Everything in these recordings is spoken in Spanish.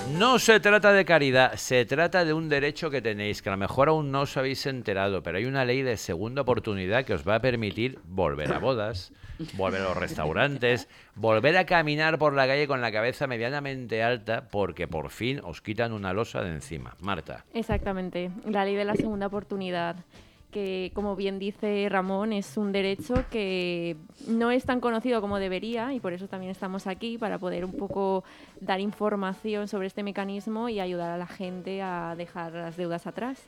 No se trata de caridad, se trata de un derecho que tenéis, que a lo mejor aún no os habéis enterado, pero hay una ley de segunda oportunidad que os va a permitir volver a bodas, volver a los restaurantes, volver a caminar por la calle con la cabeza medianamente alta, porque por fin os quitan una losa de encima. Marta. Exactamente, la ley de la segunda oportunidad, que como bien dice Ramón, es un derecho que no es tan conocido como debería y por eso también estamos aquí, para poder un poco dar información sobre este mecanismo y ayudar a la gente a dejar las deudas atrás.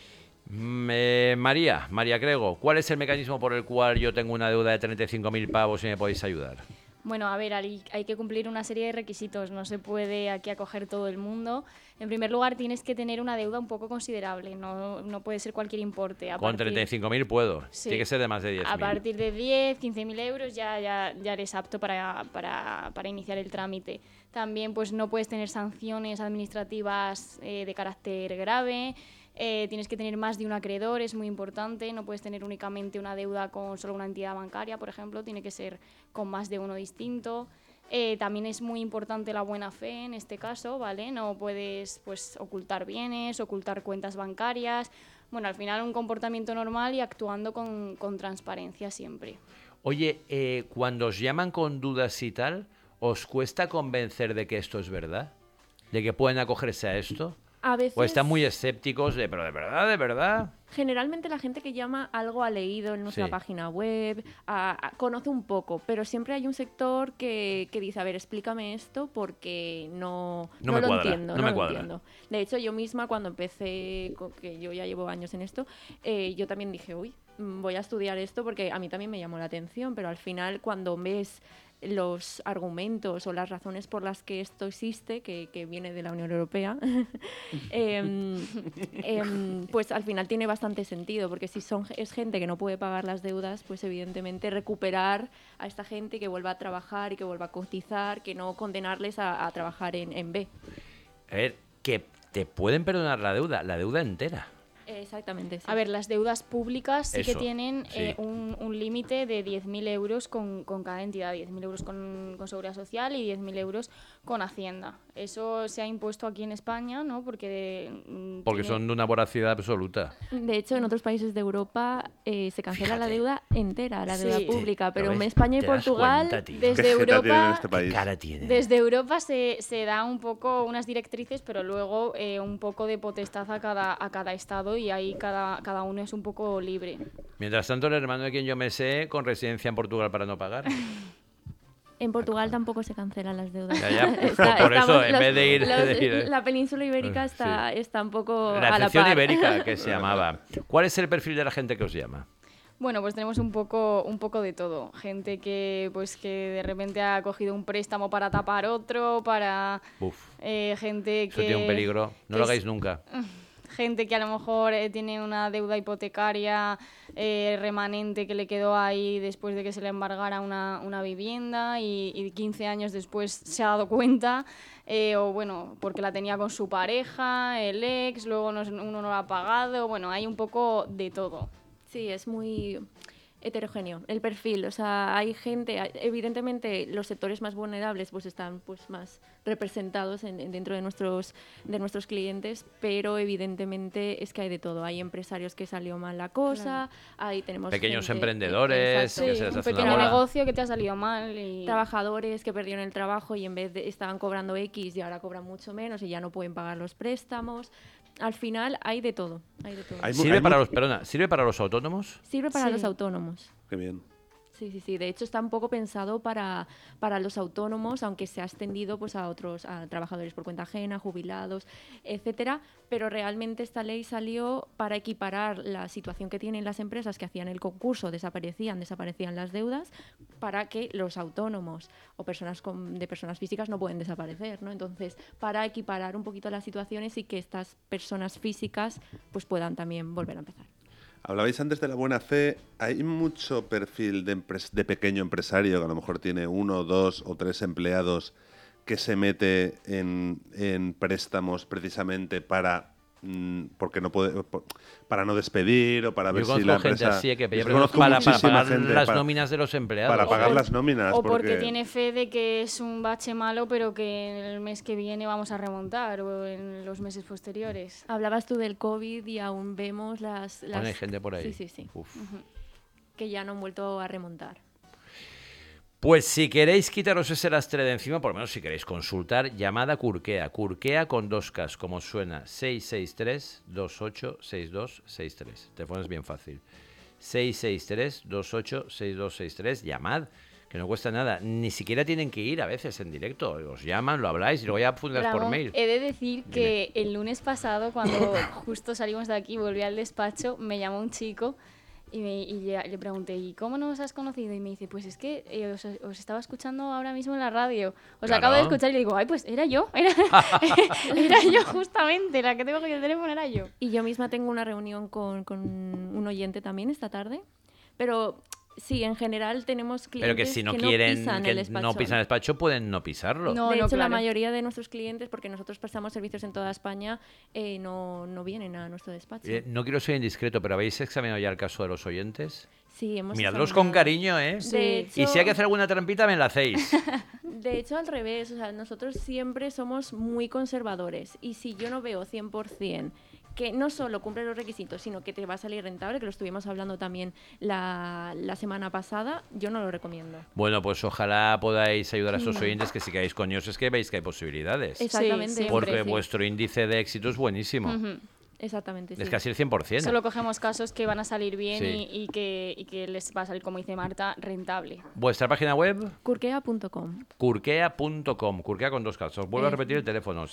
María Crego, ¿cuál es el mecanismo por el cual yo tengo una deuda de 35.000 pavos y me podéis ayudar? Bueno, a ver, hay que cumplir una serie de requisitos, no se puede aquí acoger todo el mundo. En primer lugar, tienes que tener una deuda un poco considerable, no puede ser cualquier importe. Con 35.000 puedo, sí. Tiene que ser de más de 10.000. A partir de 10, 15.000 euros ya eres apto para iniciar el trámite. También pues no puedes tener sanciones administrativas de carácter grave. Tienes que tener más de un acreedor, es muy importante, no puedes tener únicamente una deuda con solo una entidad bancaria, por ejemplo, tiene que ser con más de uno distinto. También es muy importante la buena fe en este caso, ¿vale? No puedes pues ocultar bienes, ocultar cuentas bancarias. Bueno, al final un comportamiento normal y actuando con transparencia siempre. Oye, cuando os llaman con dudas y tal, ¿os cuesta convencer de que esto es verdad? ¿De que pueden acogerse a esto? A veces, o están muy escépticos pero de verdad. Generalmente la gente que llama algo ha leído en nuestra página web, conoce un poco, pero siempre hay un sector que dice, a ver, explícame esto porque no lo entiendo. No lo entiendo. De hecho, yo misma cuando empecé, que yo ya llevo años en esto, yo también dije, voy a estudiar esto porque a mí también me llamó la atención, pero al final cuando ves los argumentos o las razones por las que esto existe, que viene de la Unión Europea, pues al final tiene bastante sentido, porque si es gente que no puede pagar las deudas, pues evidentemente recuperar a esta gente que vuelva a trabajar y que vuelva a cotizar, que no condenarles a trabajar en B. A ver, que te pueden perdonar la deuda entera. Exactamente, sí. A ver, las deudas públicas sí que tienen un límite de 10.000 euros con cada entidad, 10.000 euros con Seguridad Social y 10.000 euros con Hacienda. Eso se ha impuesto aquí en España, ¿no? Porque son de una voracidad absoluta. De hecho, en otros países de Europa se cancela la deuda entera, la deuda pública, pero en España y Portugal, desde Europa se da un poco unas directrices, pero luego un poco de potestad a cada estado y ahí cada uno es un poco libre. Mientras tanto, el hermano de quien yo me sé, con residencia en Portugal para no pagar. En Portugal tampoco se cancelan las deudas. Por eso, en vez de ir... La península ibérica está un poco a la par. La excepción ibérica, que se llamaba. ¿Cuál es el perfil de la gente que os llama? Bueno, pues tenemos un poco de todo. Gente que de repente ha cogido un préstamo para tapar otro, gente que... Eso tiene un peligro. No lo hagáis nunca. Gente que a lo mejor tiene una deuda hipotecaria remanente que le quedó ahí después de que se le embargara una vivienda y 15 años después se ha dado cuenta, o bueno, porque la tenía con su pareja, el ex, luego uno no lo ha pagado, bueno, hay un poco de todo. Sí, es muy heterogéneo el perfil, o sea, hay gente, evidentemente los sectores más vulnerables pues están pues más representados dentro de nuestros clientes, pero evidentemente es que hay de todo, hay empresarios que salió mal la cosa, ahí tenemos pequeños emprendedores, un pequeño negocio que te ha salido mal y... trabajadores que perdieron el trabajo y en vez de estaban cobrando X y ahora cobran mucho menos y ya no pueden pagar los préstamos. Al final hay de todo. ¿Sirve para los autónomos? Sirve para los autónomos. Qué bien. Sí. De hecho, está un poco pensado para los autónomos, aunque se ha extendido pues a trabajadores por cuenta ajena, jubilados, etcétera. Pero realmente esta ley salió para equiparar la situación que tienen las empresas que hacían el concurso, desaparecían las deudas, para que los autónomos o personas físicas no pueden desaparecer, ¿no? Entonces, para equiparar un poquito las situaciones y que estas personas físicas pues puedan también volver a empezar. Hablabais antes de la buena fe. ¿Hay mucho perfil de pequeño empresario que a lo mejor tiene 1, 2 o 3 empleados que se mete en préstamos precisamente para porque no puede, para no despedir o para ver Yo si la conozco gente empresa... así que Yo conozco para muchísima pagar gente las nóminas de los empleados. para pagar las nóminas. O porque tiene fe de que es un bache malo, pero que en el mes que viene vamos a remontar o en los meses posteriores. Hablabas tú del COVID y aún vemos Bueno, hay gente por ahí. Sí. Uf. Que ya no han vuelto a remontar. Pues si queréis quitaros ese lastre de encima, por lo menos si queréis consultar, llamad a Curkea. Curkea con 2Ks, como suena, 663-286263. Te pones bien fácil. 663-286263. Llamad, que no cuesta nada. Ni siquiera tienen que ir a veces en directo. Os llaman, lo habláis y luego ya fundas por Ramón, mail. he de decir que el lunes pasado, cuando justo salimos de aquí, volví al despacho, me llamó un chico y le pregunté, ¿y cómo nos has conocido? Y me dice, pues es que os estaba escuchando ahora mismo en la radio. Os Claro. acabo de escuchar y le digo, ay, pues era yo. Era yo justamente, la que tengo que el teléfono era yo. Y yo misma tengo una reunión con un oyente también esta tarde. Pero sí, en general tenemos clientes Pero que si no que quieren, pisan que el despacho. no pisan el despacho, pueden no pisarlo. No, De hecho, la claro. mayoría de nuestros clientes, porque nosotros prestamos servicios en toda España, no vienen a nuestro despacho. No quiero ser indiscreto, pero ¿habéis examinado ya el caso de los oyentes? Sí, hemos Miradlos con examinado. cariño, ¿eh? De Y si hecho- hay que hacer alguna trampita, me la hacéis. De hecho, al revés, o sea, nosotros siempre somos muy conservadores y si yo no veo 100% que no solo cumple los requisitos, sino que te va a salir rentable, que lo estuvimos hablando también la semana pasada, yo no lo recomiendo. Bueno, pues ojalá podáis ayudar a esos oyentes que si quedáis con ellos es que veis que hay posibilidades. Exactamente. siempre, Porque sí. vuestro índice de éxito es buenísimo. Ujú. Exactamente, sí. Es casi el 100%. Solo cogemos casos que van a salir bien Sí. y que les va a salir, como dice Marta, rentable. ¿Vuestra página web? Curkea.com. Curkea.com. Curkea con 2Ks. Os vuelvo a repetir el teléfono.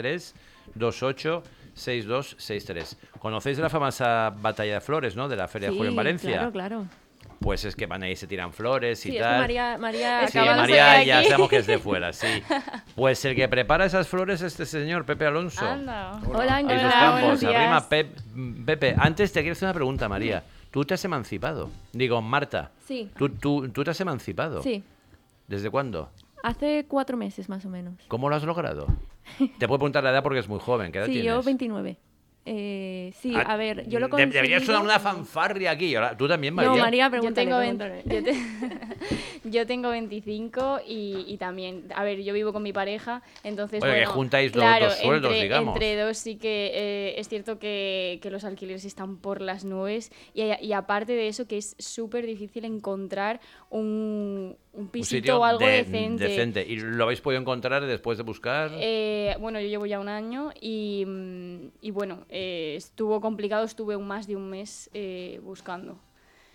663-286263. ¿Conocéis la famosa batalla de flores, no? De la Feria de Julio en Valencia. Claro, claro. Pues es que van ahí, se tiran flores y Sí, es que tal. María Sí, acaba de María salir ya aquí. sabemos que es de fuera, sí. Pues el que prepara esas flores es este señor, Pepe Alonso. Anda. Hola, Ahí Ángel. los Hola, campos, buenos días. arrima, Pepe. Antes te quiero hacer una pregunta, María. ¿Tú te has emancipado? Digo, Marta. Sí. ¿Tú te has emancipado? Sí, ¿Desde cuándo? hace 4 meses más o menos. ¿Cómo lo has logrado? Te puedo preguntar la edad porque es muy joven. ¿Qué edad Sí, tienes? yo 29. Sí, Ah, a ver, yo lo conseguí. Debería sonar una fanfarria aquí. Ahora, ¿tú también, María? No, María, Yo pregúntale, tengo, pregúntale. yo tengo 25 y también, a ver, yo vivo con mi pareja, entonces Oye, que bueno, juntáis los claro, dos sueldos, entre, digamos. entre dos sí que es cierto que los alquileres están por las nubes y aparte de eso que es súper difícil encontrar un Un pisito sitio o algo decente. ¿Y lo habéis podido encontrar después de buscar? Bueno, yo llevo ya un año y bueno, estuvo complicado, estuve más de un mes buscando.